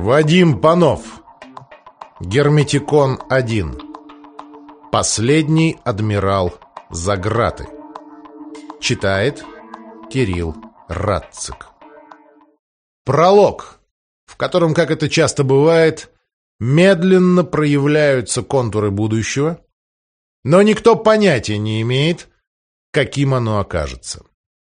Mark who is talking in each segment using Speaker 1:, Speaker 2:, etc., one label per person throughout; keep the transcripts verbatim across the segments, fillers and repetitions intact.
Speaker 1: Вадим Панов. Герметикон один. Последний адмирал Заграты. Читает Кирилл Радцик. Пролог, в котором, как это часто бывает, медленно проявляются контуры будущего, но никто понятия не имеет, каким оно окажется.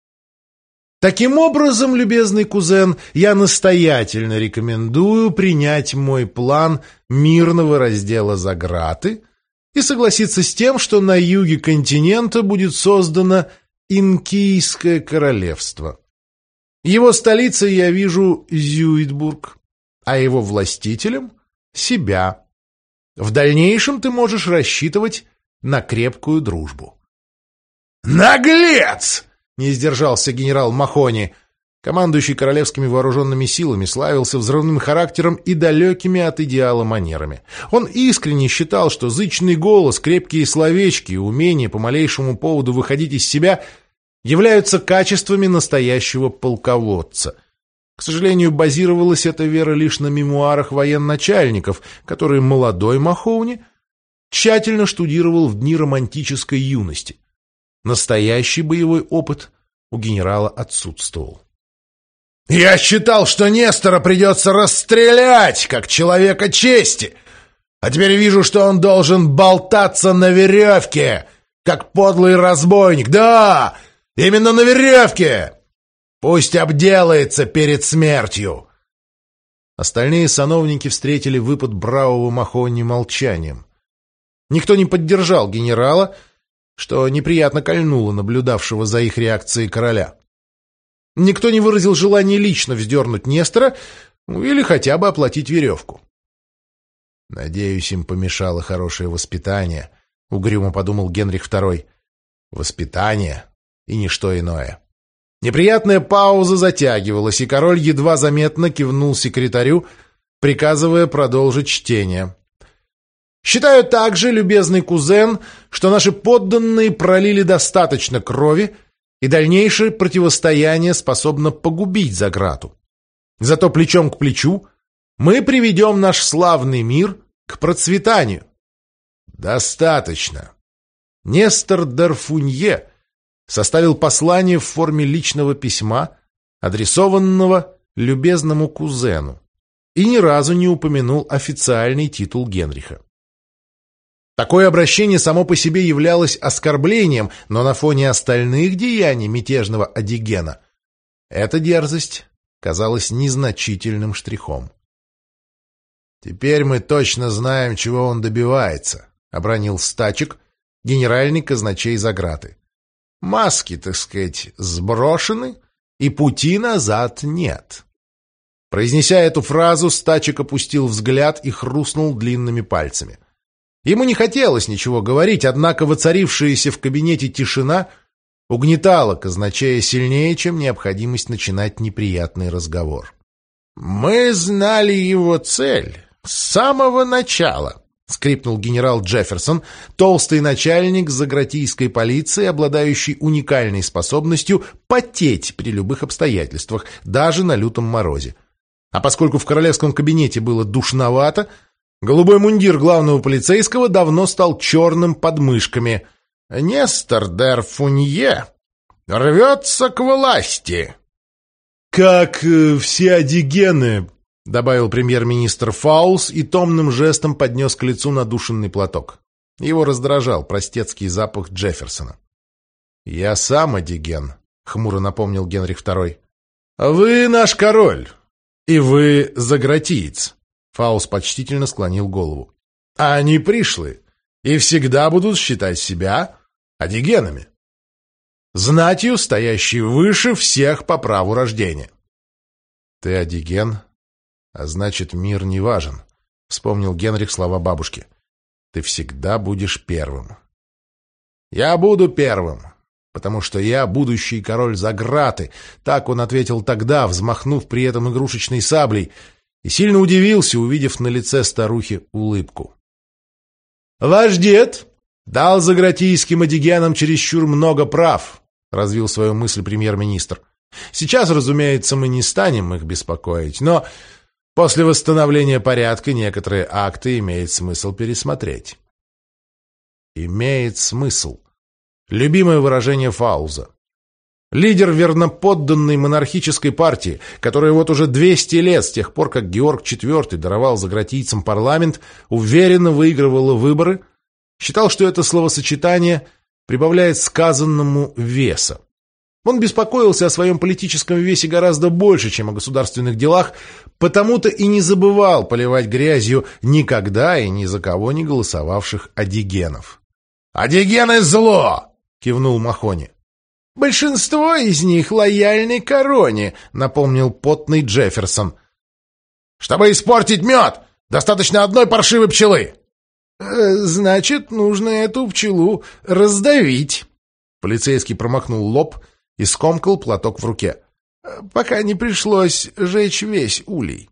Speaker 1: Таким образом, любезный кузен, я настоятельно рекомендую принять мой план мирного раздела Заграты и согласиться с тем, что на юге континента будет создано Инкийское королевство. Его столицей я вижу Зюитбург, а его властителем — себя. В дальнейшем ты можешь рассчитывать на крепкую дружбу. «Наглец!» — не сдержался генерал Махони. Командующий королевскими вооруженными силами славился взрывным характером и далекими от идеала манерами. Он искренне считал, что зычный голос, крепкие словечки и умение по малейшему поводу выходить из себя являются качествами настоящего полководца. К сожалению, базировалась эта вера лишь на мемуарах военачальников, которые молодой Махони тщательно штудировал в дни романтической юности. Настоящий боевой опыт у генерала отсутствовал. «Я считал, что Нестора придется расстрелять, как человека чести, а теперь вижу, что он должен болтаться на веревке, как подлый разбойник. Да, именно на веревке! Пусть обделается перед смертью!» Остальные сановники встретили выпад бравого Махони молчанием. Никто не поддержал генерала, что неприятно кольнуло наблюдавшего за их реакцией короля. Никто не выразил желания лично вздернуть Нестора, ну, или хотя бы оплатить веревку. «Надеюсь, им помешало хорошее воспитание», — угрюмо подумал Генрих второй. «Воспитание и ничто иное». Неприятная пауза затягивалась, и король едва заметно кивнул секретарю, приказывая продолжить чтение. «Считаю также, любезный кузен, что наши подданные пролили достаточно крови, и дальнейшее противостояние способно погубить Заграту. Зато плечом к плечу мы приведем наш славный мир к процветанию». «Достаточно». Нестор Дарфунье составил послание в форме личного письма, адресованного любезному кузену, и ни разу не упомянул официальный титул Генриха. Такое обращение само по себе являлось оскорблением, но на фоне остальных деяний мятежного Адигена эта дерзость казалась незначительным штрихом. «Теперь мы точно знаем, чего он добивается», — обронил Стачек, генеральный казначей Заграты. «Маски, так сказать, сброшены, и пути назад нет». Произнеся эту фразу, Стачек опустил взгляд и хрустнул длинными пальцами. Ему не хотелось ничего говорить, однако воцарившаяся в кабинете тишина угнетала казначея сильнее, чем необходимость начинать неприятный разговор. «Мы знали его цель с самого начала», — скрипнул генерал Джефферсон, толстый начальник загратийской полиции, обладающий уникальной способностью потеть при любых обстоятельствах, даже на лютом морозе. А поскольку в королевском кабинете было душновато, голубой мундир главного полицейского давно стал черным под мышками. «Нестор Дарфунье рвется к власти».
Speaker 2: «Как э, все адигены», — добавил премьер-министр Фаулс и томным жестом поднес к лицу надушенный платок. Его раздражал простецкий запах Джефферсона. «Я сам адиген», — хмуро напомнил Генрих второй. «Вы наш король, и вы загратиец». Фаус почтительно склонил голову. «А они пришлые и всегда будут считать себя адигенами. Знатью, стоящей выше всех по праву рождения». «Ты адиген, а значит, мир не важен», — вспомнил Генрих слова бабушки. «Ты всегда будешь первым». «Я буду первым, потому что я будущий король Заграты», — так он ответил тогда, взмахнув при этом игрушечной саблей, и сильно удивился, увидев на лице старухи улыбку. «Ваш дед дал загратийским адигенам чересчур много прав», — развил свою мысль премьер-министр. «Сейчас, разумеется, мы не станем их беспокоить, но
Speaker 1: После восстановления порядка некоторые акты имеет смысл пересмотреть. Имеет смысл. Любимое выражение Фаулза. Лидер верноподданной монархической партии, которая вот уже двести лет, с тех пор, как Георг четвёртый даровал загратийцам парламент, уверенно выигрывала выборы, считал, что это словосочетание прибавляет сказанному веса. Он беспокоился о своем политическом весе гораздо больше, чем о государственных делах, потому-то и не забывал поливать грязью никогда и ни за кого не голосовавших адигенов. «Адигены — зло!» — кивнул Махони. «Большинство из них лояльны короне», — напомнил потный Джефферсон. «Чтобы испортить мед, достаточно одной паршивой пчелы». «Значит, нужно эту пчелу раздавить». Полицейский промахнул лоб и скомкал платок в руке. «Пока не пришлось жечь весь улей».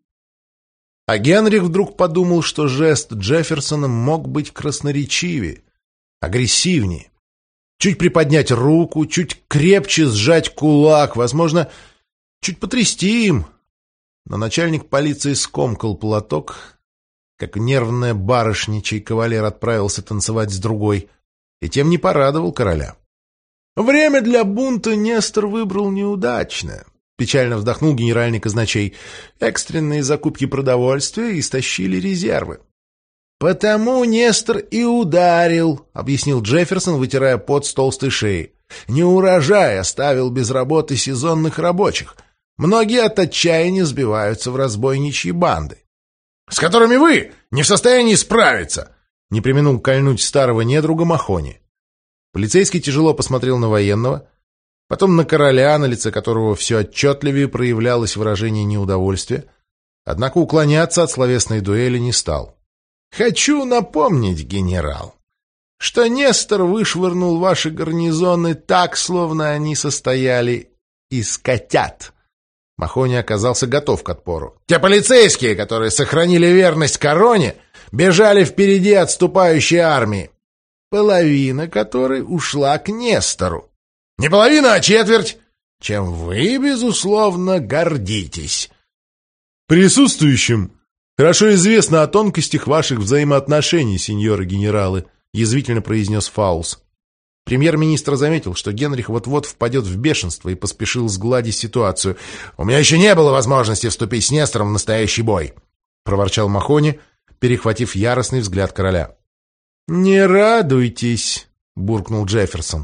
Speaker 1: А Генрих вдруг подумал, что жест Джефферсона мог быть красноречивее, агрессивнее. Чуть приподнять руку, чуть крепче сжать кулак, возможно, чуть потрясти им. Но начальник полиции скомкал платок, как нервная барышня, чей кавалер отправился танцевать с другой, и тем не порадовал короля. «Время для бунта Нестор выбрал неудачно», — печально вздохнул генеральный казначей. «Экстренные закупки продовольствия истощили резервы». «Потому Нестор и ударил», — объяснил Джефферсон, вытирая пот с толстой шеи. «Неурожай оставил без работы сезонных рабочих. Многие от отчаяния сбиваются в разбойничьи банды». «С которыми вы не в состоянии справиться», — не преминул кольнуть старого недруга Махони. Полицейский тяжело посмотрел на военного, потом на короля, на лице которого все отчетливее проявлялось выражение неудовольствия, однако уклоняться от словесной дуэли не стал. «Хочу напомнить, генерал, что Нестор вышвырнул ваши гарнизоны так, словно они состояли из котят». Махони оказался готов к отпору. «Те полицейские, которые сохранили верность короне, бежали впереди отступающей армии, половина которой ушла к Нестору. Не половина, а четверть, чем вы, безусловно, гордитесь».
Speaker 2: «Присутствующим хорошо известно о тонкостях ваших взаимоотношений, сеньоры генералы», — язвительно произнес Фаулс. Премьер-министр заметил, что Генрих вот-вот впадет в бешенство, и поспешил сгладить ситуацию.
Speaker 1: «У меня еще не было возможности вступить с Нестором в настоящий бой», — проворчал Махони, перехватив яростный взгляд короля.
Speaker 2: «Не радуйтесь», — буркнул Джефферсон.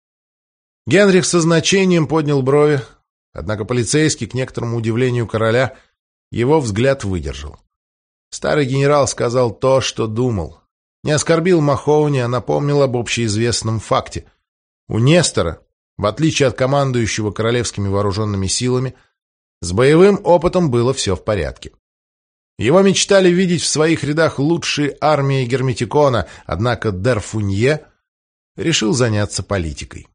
Speaker 1: Генрих со значением поднял брови, однако полицейский, к некоторому удивлению короля, его взгляд выдержал. Старый генерал сказал то, что думал. Не оскорбил Махоуни, а напомнил об общеизвестном факте. У Нестора, в отличие от командующего королевскими вооруженными силами, с боевым опытом было все в порядке. Его мечтали видеть в своих рядах лучшие армии Герметикона, однако Д'Арфунье решил заняться политикой.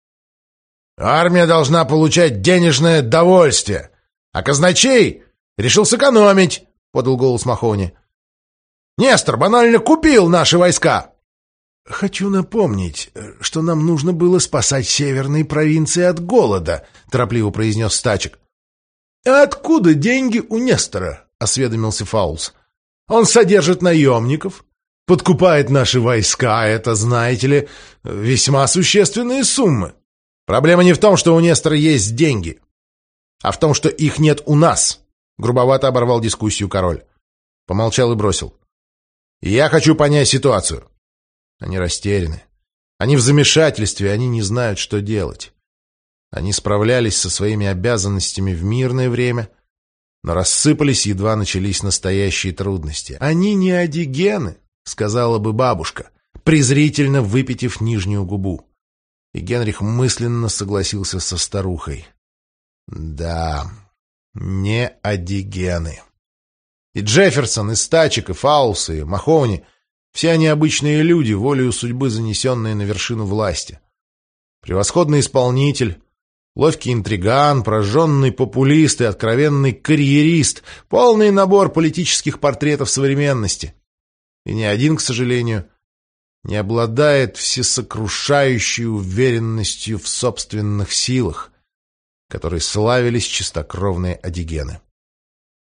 Speaker 1: «Армия должна получать денежное довольствие, а казначей решил сэкономить», — подал голос Махони. «Нестор банально купил наши войска!»
Speaker 2: «Хочу напомнить, что нам нужно было спасать северные провинции от голода», — торопливо произнес Стачек.
Speaker 1: «А откуда деньги у Нестора?» — осведомился Фаулс. «Он содержит наемников, подкупает наши войска, это, знаете ли, весьма существенные суммы. Проблема не в том, что у Нестора есть деньги, а в том, что их нет у нас», — грубовато оборвал дискуссию король. Помолчал и бросил. «Я хочу понять ситуацию». Они растеряны. Они в замешательстве, они не знают, что делать. Они справлялись со своими обязанностями в мирное время, но рассыпались, едва начались настоящие трудности. «Они не адигены», — сказала бы бабушка, презрительно выпитив нижнюю губу. И Генрих мысленно согласился со старухой. «Да, не адигены». И Джефферсон, и Стачек, и Фаулс, и Махоуни — все они обычные люди, волею судьбы занесенные на вершину власти. Превосходный исполнитель, ловкий интриган, прожженный популист и откровенный карьерист — полный набор политических портретов современности. И ни один, к сожалению, не обладает всесокрушающей уверенностью в собственных силах, которой славились чистокровные адигены.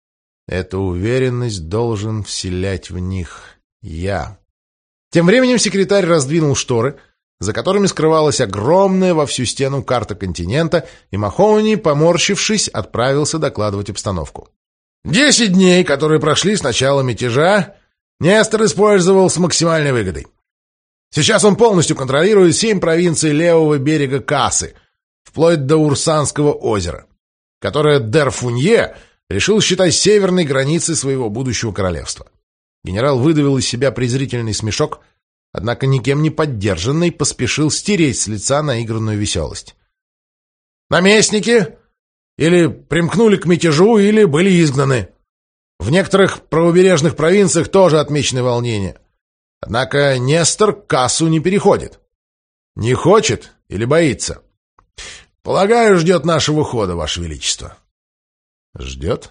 Speaker 1: Эту уверенность должен вселять в них я. Тем временем секретарь раздвинул шторы, за которыми скрывалась огромная во всю стену карта континента, и Махоуни, поморщившись, отправился докладывать обстановку. Десять дней, которые прошли с начала мятежа, Нестор использовал с максимальной выгодой. Сейчас он полностью контролирует семь провинций левого берега Касы, вплоть до Урсанского озера, которое Дер-Фунье решил считать северной границей своего будущего королевства. Генерал выдавил из себя презрительный смешок, однако никем не поддержанный поспешил стереть с лица наигранную веселость. Наместники или примкнули к мятежу, или были изгнаны. В некоторых правобережных провинциях тоже отмечены волнения. Однако Нестор Кассу не переходит. Не хочет или боится? Полагаю, ждет нашего хода, Ваше Величество. Ждет?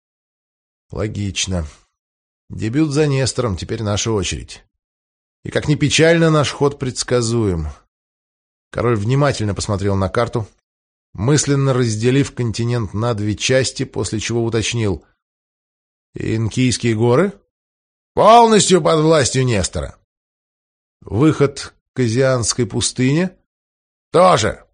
Speaker 1: Логично. Дебют за Нестором, теперь наша очередь. И как ни печально, наш ход предсказуем. Король внимательно посмотрел на карту, мысленно разделив континент на две части, после чего уточнил. Инкийские горы? Полностью под властью Нестора. Выход к Азианской пустыне? Тоже.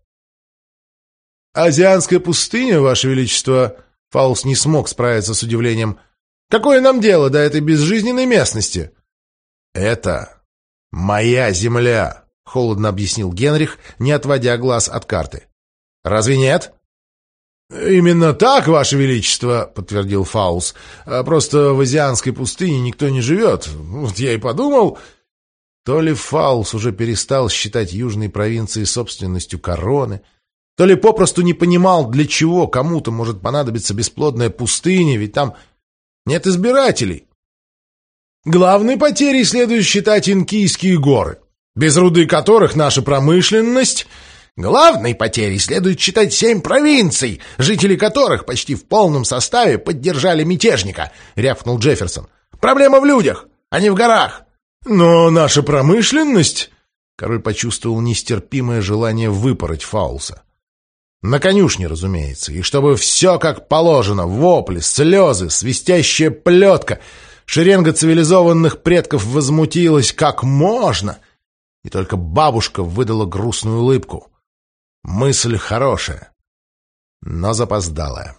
Speaker 1: Азианская пустыня, Ваше Величество... Фаус не смог справиться с удивлением. Какое нам дело до этой безжизненной местности? Это моя земля, холодно объяснил Генрих, не отводя глаз от карты. Разве нет? Именно так, Ваше Величество, подтвердил Фаус. Просто в Азианской пустыне никто не живет. Вот я и подумал... То ли Фаус уже перестал считать южные провинции собственностью короны, то ли попросту не понимал, для чего кому-то может понадобиться бесплодная пустыня, ведь там нет избирателей. Главной потерей следует считать Инкийские горы, без руды которых наша промышленность... Главной потерей следует считать семь провинций, жители которых почти в полном составе поддержали мятежника, рявкнул Джефферсон. Проблема в людях, а не в горах. Но наша промышленность... Король почувствовал нестерпимое желание выпороть Фаулса. На конюшне, разумеется, и чтобы все как положено, вопли, слезы, свистящая плетка, шеренга цивилизованных предков возмутилась как можно, и только бабушка выдала грустную улыбку. Мысль хорошая, но запоздалая.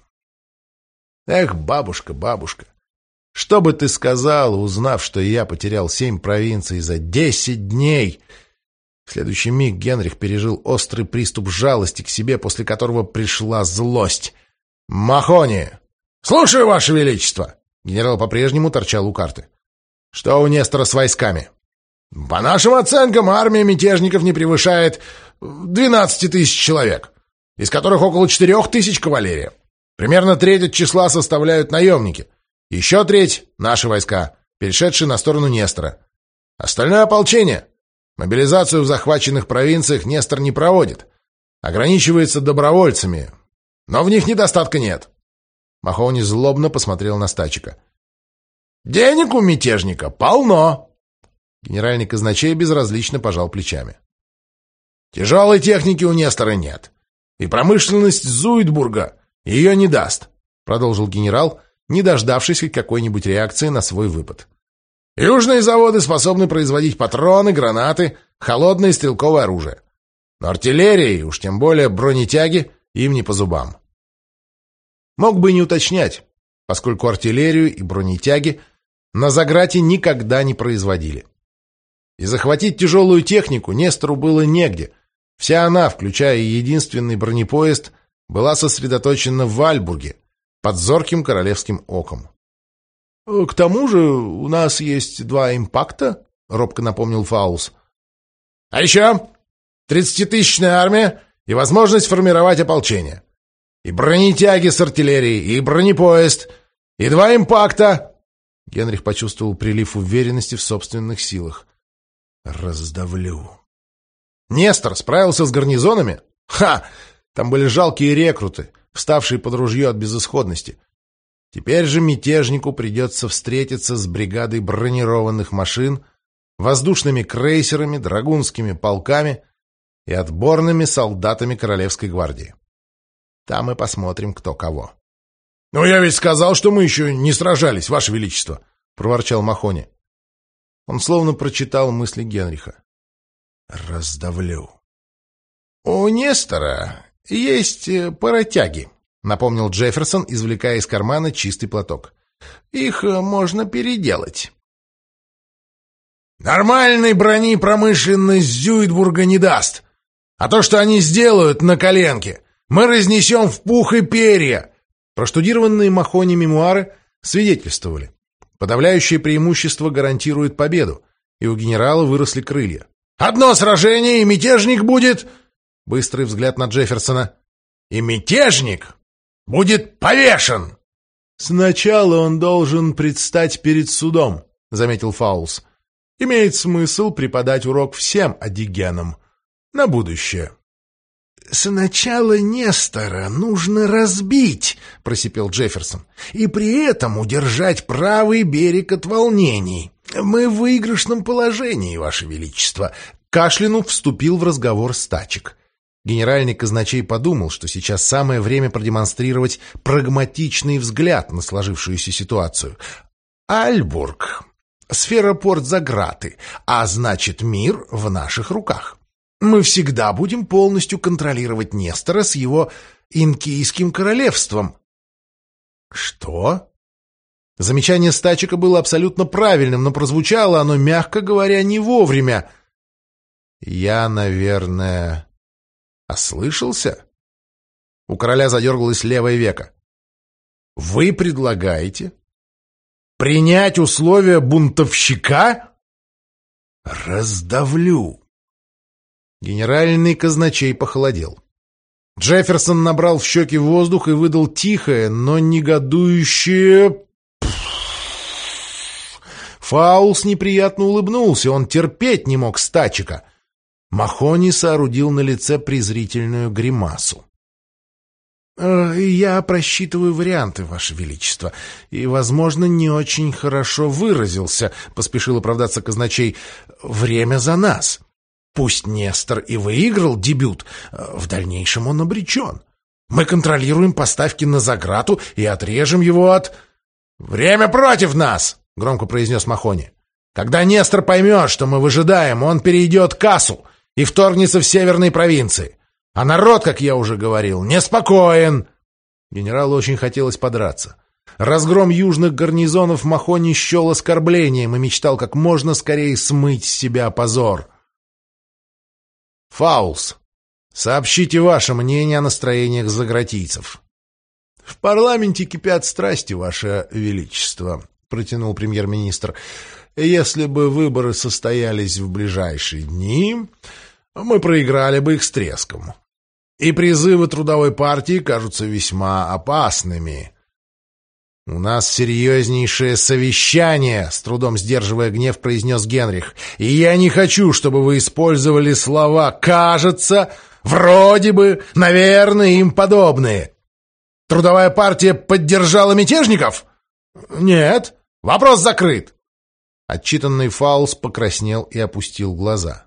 Speaker 1: Эх, бабушка, бабушка, что бы ты сказала, узнав, что я потерял семь провинций за десять дней? В следующий миг Генрих пережил острый приступ жалости к себе, после которого пришла злость. «Махони!» «Слушаю, Ваше Величество!» Генерал по-прежнему торчал у карты. «Что у Нестора с войсками?» «По нашим оценкам, армия мятежников не превышает двенадцати тысяч человек, из которых около четырех тысяч кавалерия. Примерно треть от числа составляют наемники. Еще треть — наши войска, перешедшие на сторону Нестора. Остальное — ополчение. Мобилизацию в захваченных провинциях Нестор не проводит. Ограничивается добровольцами, но в них недостатка нет». Махоуни злобно посмотрел на Стачика. «Денег у мятежника полно!» Генеральный казначей безразлично пожал плечами. «Тяжелой техники у Нестора нет, и промышленность Зуйтбурга ее не даст», продолжил генерал, не дождавшись хоть какой-нибудь реакции на свой выпад. «Южные заводы способны производить патроны, гранаты, холодное и стрелковое оружие. Но артиллерия, и уж тем более бронетяги, им не по зубам». Мог бы и не уточнять, поскольку артиллерию и бронетяги на Заграте никогда не производили. И захватить тяжелую технику Нестору было негде. Вся она, включая единственный бронепоезд, была сосредоточена в Вальбурге, под зорким королевским оком. «К тому же у нас есть два импакта», — робко напомнил Фаус. «А еще тридцатитысячная армия и возможность формировать ополчение. И бронетяги с артиллерией, и бронепоезд, и два импакта». Генрих почувствовал прилив уверенности в собственных силах. «Раздавлю». Нестор справился с гарнизонами? Ха! Там были жалкие рекруты, вставшие под ружье от безысходности. Теперь же мятежнику придется встретиться с бригадой бронированных машин, воздушными крейсерами, драгунскими полками и отборными солдатами Королевской гвардии. Там и посмотрим, кто кого.
Speaker 2: «Но я ведь сказал, что мы еще не сражались, Ваше Величество», — проворчал Махони. Он словно прочитал мысли Генриха. «Раздавлю». «У Нестора есть паротяги», — напомнил Джефферсон, извлекая из кармана чистый платок. «Их можно переделать». «Нормальной брони промышленность Зюитбурга не даст. А то, что они сделают на коленке, мы разнесем в пух и перья». Проштудированные Махони мемуары свидетельствовали. Подавляющее преимущество гарантирует победу, и у генерала выросли крылья. «Одно сражение, и мятежник будет...» Быстрый взгляд на Джефферсона. «И мятежник будет повешен!»
Speaker 1: «Сначала он должен предстать перед судом», — заметил Фаулс. «Имеет смысл преподать урок всем адигенам. На будущее».
Speaker 2: «Сначала Нестора нужно разбить», — просипел Джефферсон, «и при этом удержать правый берег от волнений. Мы в выигрышном положении, Ваше Величество».
Speaker 1: Кашлянув вступил в разговор стачек. Генеральный казначей подумал, что сейчас самое время продемонстрировать прагматичный взгляд на сложившуюся ситуацию. «Альбург. Сфера порт за граты, а значит, мир в наших руках. Мы всегда будем полностью контролировать Нестора с его инкийским королевством». «Что?» Замечание стачика было абсолютно правильным, но прозвучало оно, мягко говоря, не вовремя. «Я, наверное, ослышался?» У короля задергалось левое веко. «Вы предлагаете принять условия бунтовщика?»
Speaker 2: «Раздавлю».
Speaker 1: Генеральный казначей похолодел. Джефферсон набрал в щеки воздух и выдал тихое, но негодующее... Фаулс неприятно улыбнулся, он терпеть не мог стачика. Махони соорудил на лице презрительную гримасу. «Я просчитываю варианты, Ваше Величество, и, возможно, не очень хорошо выразился», — поспешил оправдаться казначей. «Время за нас. Пусть Нестор и выиграл дебют, в дальнейшем он обречен. Мы контролируем поставки на Заграту и отрежем его от...» «Время против нас!» — громко произнес Махони. «Когда Нестор поймет, что мы выжидаем, он перейдет к Асу и вторгнется в северные провинции. А народ, как я уже говорил, неспокоен». Генералу очень хотелось подраться. Разгром южных гарнизонов Махони счел оскорблением и мечтал как можно скорее смыть с себя позор. «Фаулс, сообщите ваше мнение о настроениях загратийцев». «В парламенте кипят страсти, Ваше Величество», — протянул премьер-министр. «Если бы выборы состоялись в ближайшие дни, мы проиграли бы их с треском. И призывы трудовой партии кажутся весьма опасными». «У нас серьезнейшее совещание», — с трудом сдерживая гнев, произнес Генрих. «И я не хочу, чтобы вы использовали слова «кажется», «вроде бы», «наверное» и им подобные. Трудовая партия поддержала мятежников?» «Нет. Вопрос закрыт». Отчитанный Фаулс покраснел и опустил глаза.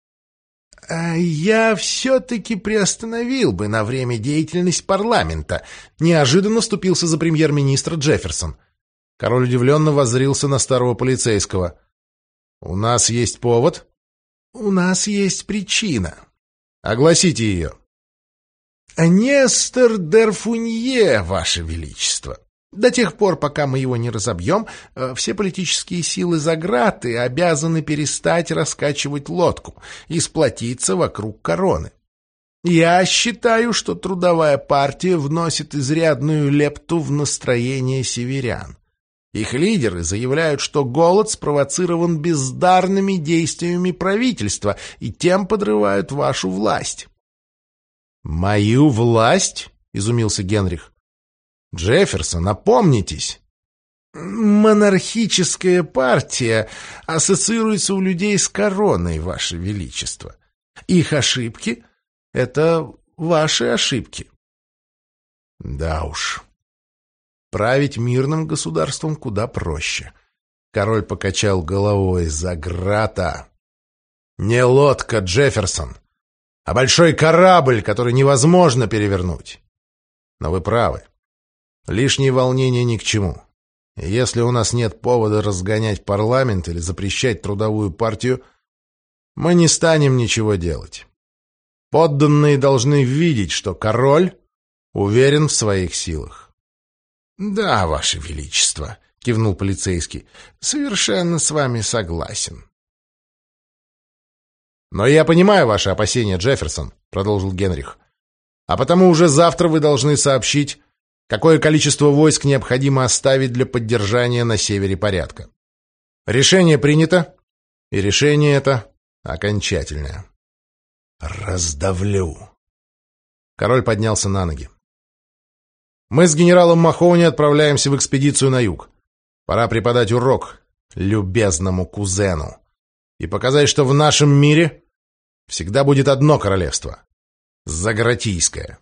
Speaker 1: «Я все-таки приостановил бы на время деятельность парламента», — неожиданно вступился за премьер-министра Джефферсон. Король удивленно воззрился на старого полицейского. «У нас есть повод?» «У нас есть причина». «Огласите ее». «Нестор Дерфунье, Ваше Величество. До тех пор, пока мы его не разобьем, все политические силы Заграты обязаны перестать раскачивать лодку и сплотиться вокруг короны. Я считаю, что трудовая партия вносит изрядную лепту в настроение северян. Их лидеры заявляют, что голод спровоцирован бездарными действиями правительства и тем подрывают вашу власть». «Мою власть?» — изумился Генрих. «Джефферсон, опомнитесь». «Монархическая партия ассоциируется у людей с короной, Ваше Величество. Их ошибки — это ваши ошибки». «Да уж. Править мирным государством куда проще». Король покачал головой. «Заграта. Не лодка, Джефферсон, а большой корабль, который невозможно перевернуть. Но вы правы. Лишние волнения ни к чему. Если у нас нет повода разгонять парламент или запрещать трудовую партию, мы не станем ничего делать. Подданные должны видеть, что король уверен в своих силах. — Да, Ваше Величество, — кивнул полицейский, — совершенно с вами согласен. — Но я понимаю ваши опасения, Джефферсон, — продолжил Генрих. — А потому уже завтра вы должны сообщить, какое количество войск необходимо оставить для поддержания на севере порядка. Решение принято, и решение это окончательное. Раздавлю. Король поднялся на ноги. Мы с генералом Махоуни отправляемся в экспедицию на юг. Пора преподать урок любезному кузену и показать, что в нашем мире всегда будет одно королевство — Загратийское.